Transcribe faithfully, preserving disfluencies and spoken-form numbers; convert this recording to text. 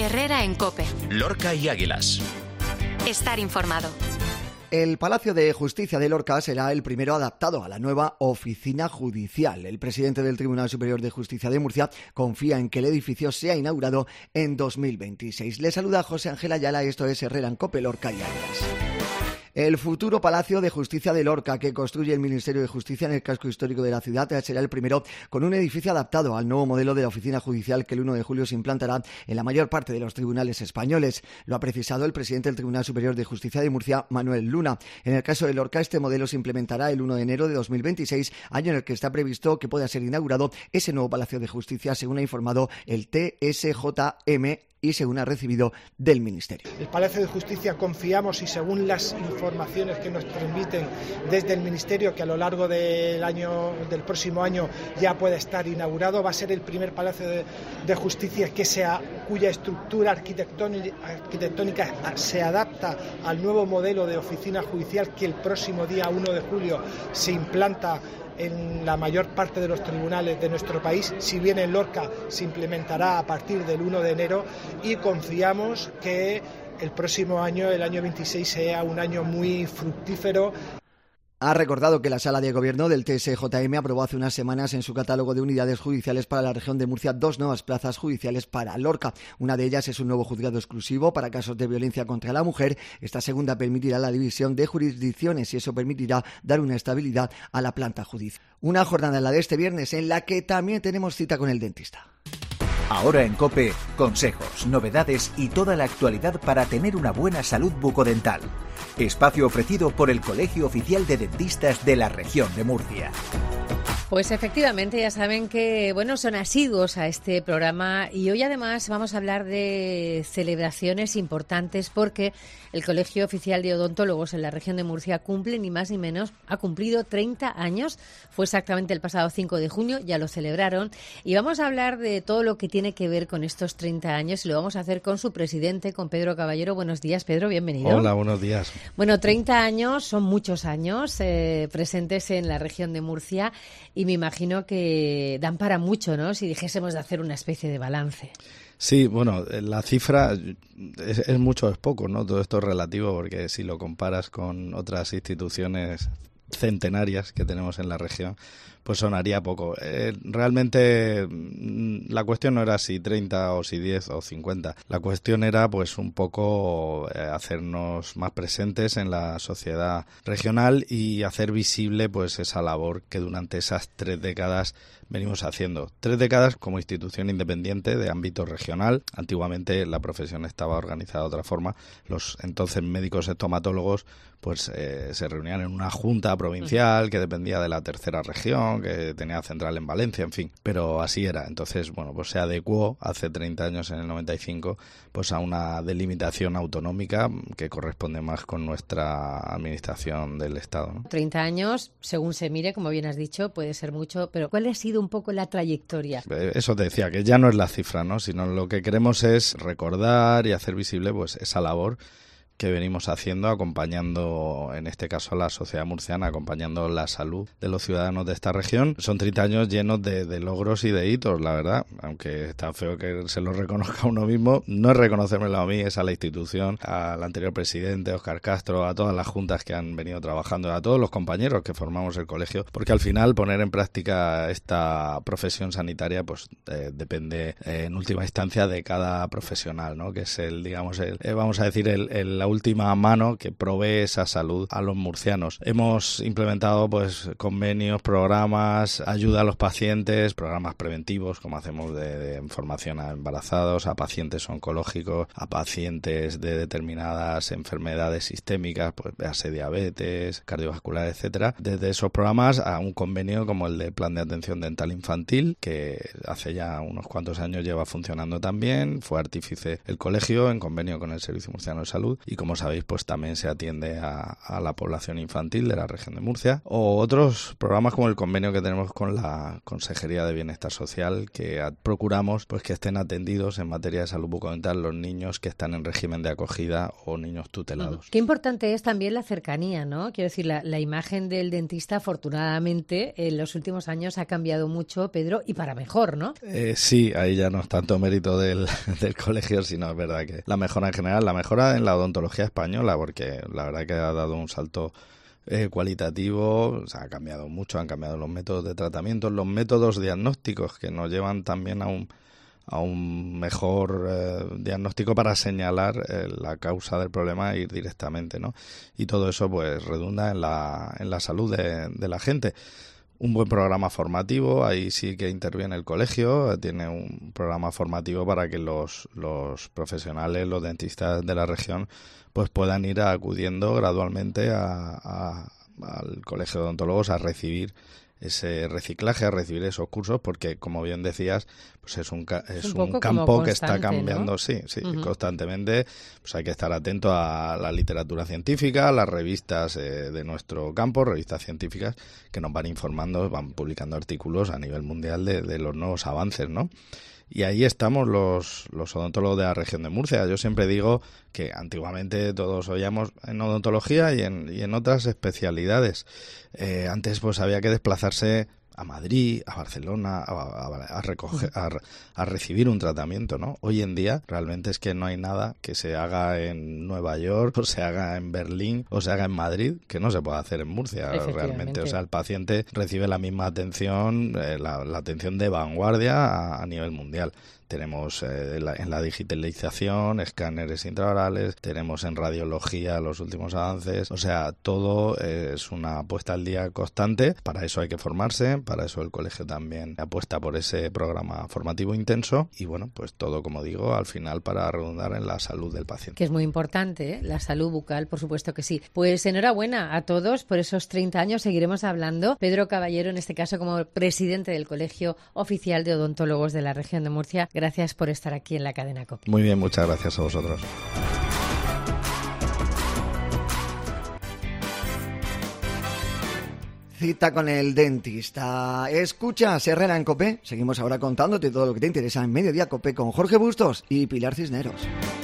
Herrera en COPE. Lorca y Águilas. Estar informado. El Palacio de Justicia de Lorca será el primero adaptado a la nueva oficina judicial. El presidente del Tribunal Superior de Justicia de Murcia confía en que el edificio sea inaugurado en dos mil veintiséis. Le saluda José Ángel Ayala, esto es Herrera en COPE, Lorca y Águilas. El futuro Palacio de Justicia de Lorca, que construye el Ministerio de Justicia en el casco histórico de la ciudad, será el primero con un edificio adaptado al nuevo modelo de la oficina judicial que el uno de julio se implantará en la mayor parte de los tribunales españoles. Lo ha precisado el presidente del Tribunal Superior de Justicia de Murcia, Manuel Luna. En el caso de Lorca, este modelo se implementará el uno de enero de dos mil veintiséis, año en el que está previsto que pueda ser inaugurado ese nuevo Palacio de Justicia, según ha informado el T S J M y según ha recibido del Ministerio. El Palacio de Justicia confiamos, y según las informaciones que nos transmiten desde el Ministerio, que a lo largo del año del próximo año ya puede estar inaugurado, va a ser el primer Palacio de, de Justicia que sea, cuya estructura arquitectónica, arquitectónica se adapta al nuevo modelo de oficina judicial que el próximo día uno de julio se implanta en la mayor parte de los tribunales de nuestro país. Si bien en Lorca se implementará a partir del uno de enero, y confiamos que el próximo año, el año veintiséis, sea un año muy fructífero. Ha recordado que la Sala de Gobierno del T S J M aprobó hace unas semanas en su catálogo de unidades judiciales para la región de Murcia dos nuevas plazas judiciales para Lorca. Una de ellas es un nuevo juzgado exclusivo para casos de violencia contra la mujer. Esta segunda permitirá la división de jurisdicciones y eso permitirá dar una estabilidad a la planta judicial. Una jornada, la de este viernes, en la que también tenemos cita con el dentista. Ahora en COPE, consejos, novedades y toda la actualidad para tener una buena salud bucodental. Espacio ofrecido por el Colegio Oficial de Dentistas de la Región de Murcia. Pues efectivamente, ya saben que bueno, son asiduos a este programa, y hoy además vamos a hablar de celebraciones importantes, porque el Colegio Oficial de Odontólogos en la región de Murcia cumple ni más ni menos, ha cumplido treinta años, fue exactamente el pasado cinco de junio, ya lo celebraron, y vamos a hablar de todo lo que tiene que ver con estos treinta años, y lo vamos a hacer con su presidente, con Pedro Caballero. Buenos días, Pedro, bienvenido. Hola, buenos días. Bueno, treinta años son muchos años eh, presentes en la región de Murcia, y me imagino que dan para mucho, ¿no?, si dijésemos de hacer una especie de balance. Sí, bueno, la cifra es, es mucho o es poco, ¿no? Todo esto es relativo, porque si lo comparas con otras instituciones centenarias que tenemos en la región, pues sonaría poco. Eh, realmente la cuestión no era si treinta o si diez o cincuenta. La cuestión era pues un poco eh, hacernos más presentes en la sociedad regional y hacer visible pues esa labor que durante esas tres décadas venimos haciendo. Tres décadas como institución independiente de ámbito regional. Antiguamente la profesión estaba organizada de otra forma. Los entonces médicos estomatólogos pues eh, se reunían en una junta provincial que dependía de la tercera región, que tenía central en Valencia, en fin, pero así era. Entonces, bueno, pues se adecuó hace treinta años, en el noventa y cinco, pues a una delimitación autonómica que corresponde más con nuestra administración del Estado, ¿no? treinta años, según se mire, como bien has dicho, puede ser mucho, pero ¿cuál ha sido un poco la trayectoria? Eso te decía, que ya no es la cifra, ¿no?, sino lo que queremos es recordar y hacer visible pues esa labor que venimos haciendo, acompañando, en este caso, a la sociedad murciana, acompañando la salud de los ciudadanos de esta región. Son treinta años llenos de, de logros y de hitos, la verdad, aunque está feo que se lo reconozca a uno mismo. No es reconocérmelo a mí, es a la institución, al anterior presidente, Óscar Castro, a todas las juntas que han venido trabajando, a todos los compañeros que formamos el colegio, porque al final poner en práctica esta profesión sanitaria pues eh, depende eh, en última instancia de cada profesional, ¿no?, que es el, digamos, el, eh, vamos a decir, el, el la última mano que provee esa salud a los murcianos. Hemos implementado pues convenios, programas, ayuda a los pacientes, programas preventivos, como hacemos de, de información a embarazados, a pacientes oncológicos, a pacientes de determinadas enfermedades sistémicas, pues véase diabetes, cardiovascular, etcétera. Desde esos programas a un convenio como el de Plan de Atención Dental Infantil, que hace ya unos cuantos años lleva funcionando también. Fue artífice el colegio en convenio con el Servicio Murciano de Salud, y como sabéis pues también se atiende a, a la población infantil de la región de Murcia, o otros programas como el convenio que tenemos con la Consejería de Bienestar Social, que a, procuramos pues que estén atendidos en materia de salud bucodental los niños que están en régimen de acogida o niños tutelados. Qué importante es también la cercanía, ¿no? Quiero decir, la, la imagen del dentista afortunadamente en los últimos años ha cambiado mucho, Pedro, y para mejor, ¿no? Eh, sí, ahí ya no es tanto mérito del, del colegio, sino es verdad que la mejora en general, la mejora en la odontología española, porque la verdad que ha dado un salto eh, cualitativo, o sea, ha cambiado mucho, han cambiado los métodos de tratamiento, los métodos diagnósticos que nos llevan también a un a un mejor eh, diagnóstico para señalar eh, la causa del problema e ir directamente, ¿no? Y todo eso pues redunda en la en la salud de, de la gente. Un buen programa formativo, ahí sí que interviene el colegio, tiene un programa formativo para que los, los profesionales, los dentistas de la región, pues puedan ir acudiendo gradualmente a, a, al colegio de odontólogos a recibir ese reciclaje, a recibir esos cursos, porque como bien decías, pues es un, es un, un campo que está constante, cambiando, ¿no? sí, sí, Uh-huh. constantemente. Pues hay que estar atento a la literatura científica, a las revistas eh, de nuestro campo, revistas científicas que nos van informando, van publicando artículos a nivel mundial de, de los nuevos avances, ¿no? Y ahí estamos los, los odontólogos de la región de Murcia. Yo siempre digo que antiguamente todos oíamos en odontología y en, y en otras especialidades. Eh, antes pues había que desplazarse a Madrid, a Barcelona, a, a, a recoger, a, a recibir un tratamiento, ¿no? Hoy en día realmente es que no hay nada que se haga en Nueva York, o se haga en Berlín, o se haga en Madrid, que no se puede hacer en Murcia realmente. O sea, el paciente recibe la misma atención, eh, la, la atención de vanguardia a, a nivel mundial. Tenemos eh, la, en la digitalización, escáneres intraorales, tenemos en radiología los últimos avances, o sea, todo eh, es una apuesta al día constante. Para eso hay que formarse, para eso el colegio también apuesta por ese programa formativo intenso y bueno, pues todo, como digo, al final para redundar en la salud del paciente. Que es muy importante, ¿eh? La salud bucal, por supuesto que sí. Pues enhorabuena a todos por esos treinta años, seguiremos hablando. Pedro Caballero, en este caso como presidente del Colegio Oficial de Odontólogos de la región de Murcia, gracias por estar aquí en la cadena COPE. Muy bien, muchas gracias a vosotros. Cita con el dentista. Escucha, Herrera en COPE. Seguimos ahora contándote todo lo que te interesa en Mediodía COPE con Jorge Bustos y Pilar Cisneros.